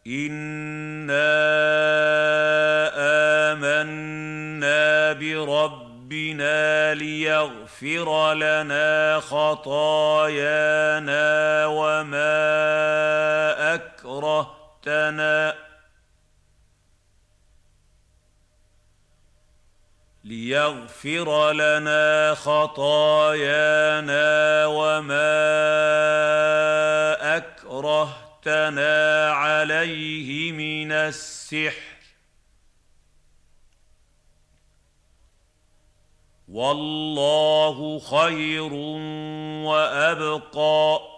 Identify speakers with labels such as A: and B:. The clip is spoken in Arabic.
A: إِنَّا آمَنَّا بِرَبِّنَا لِيَغْفِرَ لَنَا خَطَايَانَا وَمَا أَكْرَهْتَنَا عَلَيْهِ مِنَ السِّحْرِ ۗ وَاللَّهُ خَيْرٌ وَأَبْقَىٰ